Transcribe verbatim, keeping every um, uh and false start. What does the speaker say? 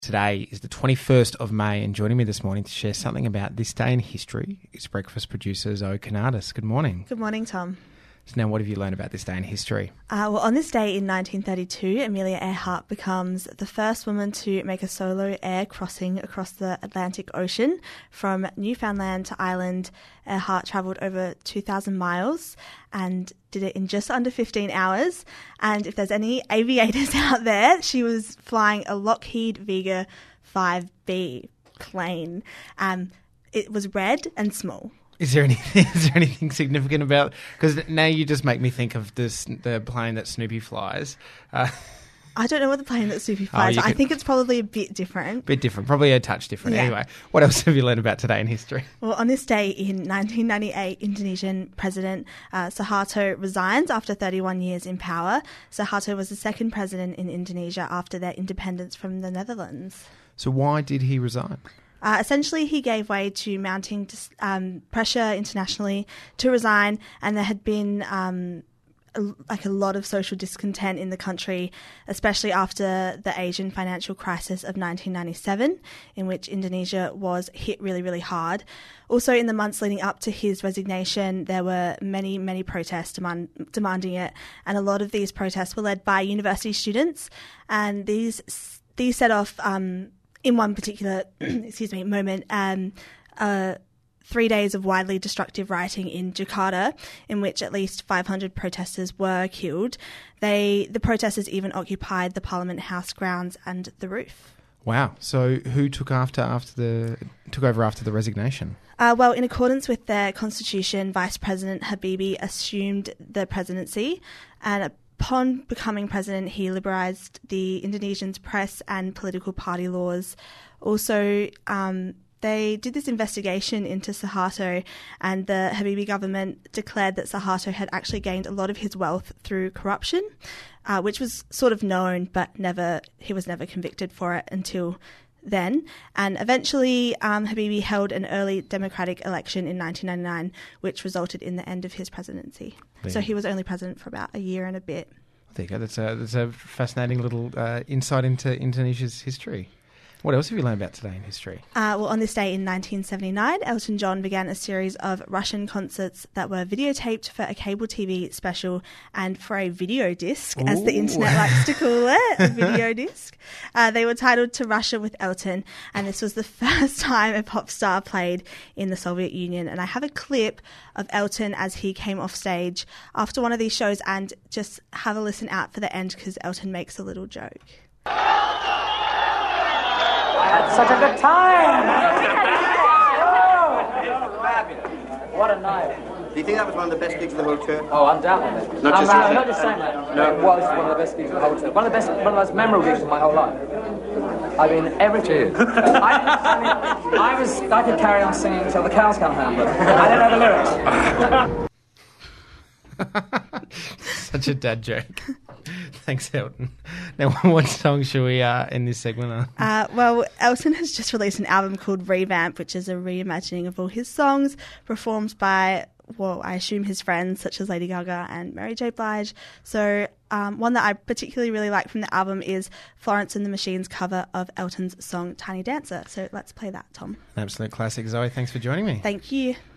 Today is the twenty-first of May, and joining me this morning to share something about this day in history is breakfast producer Zoe Kanadis. Good morning. Good morning, Tom. So now what have you learned about this day in history? Uh, well, on this day in nineteen thirty-two, Amelia Earhart becomes the first woman to make a solo air crossing across the Atlantic Ocean from Newfoundland to Ireland. Earhart travelled over two thousand miles and did it in just under fifteen hours. And if there's any aviators out there, she was flying a Lockheed Vega five B plane. Um, it was red and small. Is there anything? Is there anything significant about? Because now you just make me think of this the plane that Snoopy flies. Uh, I don't know what the plane that Snoopy flies. Oh, I think it's probably a bit different. Bit different, probably a touch different. Yeah. Anyway, what else have you learned about today in history? Well, on this day in nineteen ninety-eight, Indonesian President uh, Suharto resigns after thirty-one years in power. Suharto was the second president in Indonesia after their independence from the Netherlands. So why did he resign? Uh, essentially, he gave way to mounting um, pressure internationally to resign, and there had been um, a, like a lot of social discontent in the country, especially after the Asian financial crisis of nineteen ninety-seven, in which Indonesia was hit really, really hard. Also, in the months leading up to his resignation, there were many, many protests demand, demanding it, and a lot of these protests were led by university students, and these these set off. Um, In one particular, excuse me, moment, um, uh, three days of widely destructive rioting in Jakarta, in which at least five hundred protesters were killed. They, the protesters even occupied the Parliament House grounds and the roof. Wow. So who took after after the took over after the resignation? Uh, well, in accordance with their constitution, Vice President Habibie assumed the presidency, and upon becoming president, he liberalised the Indonesian's press and political party laws. Also, um, they did this investigation into Suharto, and the Habibie government declared that Suharto had actually gained a lot of his wealth through corruption, uh, which was sort of known, but never he was never convicted for it until then. And eventually, um, Habibie held an early democratic election in nineteen ninety-nine, which resulted in the end of his presidency. There. So he was only president for about a year and a bit. There you go. That's a, that's a fascinating little uh, insight into Indonesia's history. What else have you learned about today in history? Uh, well, on this day in nineteen seventy-nine, Elton John began a series of Russian concerts that were videotaped for a cable T V special and for a video disc, Ooh. as the internet likes to call it, a video disc. Uh, they were titled To Russia with Elton, and this was the first time a pop star played in the Soviet Union. And I have a clip of Elton as he came off stage after one of these shows, and just have a listen out for the end because Elton makes a little joke. I had such a good time! Oh, what a night. Do you think that was one of the best gigs of the whole tour? Oh, undoubtedly. Not I'm, just, uh, I'm not just saying that. No. It was one of the best gigs of the whole tour. One of the best, one of the most memorable gigs of my whole life. I mean, everything. I, I, mean, I was, I could carry on singing until the cows come home, but I don't know the lyrics. Such a dad joke. Thanks, Elton. Now, what song should we uh, end this segment on? Uh, well, Elton has just released an album called Revamp, which is a reimagining of all his songs, performed by, well, I assume his friends, such as Lady Gaga and Mary J. Blige. So um, one that I particularly really like from the album is Florence and the Machine's cover of Elton's song Tiny Dancer. So let's play that, Tom. An absolute classic. Zoe, thanks for joining me. Thank you.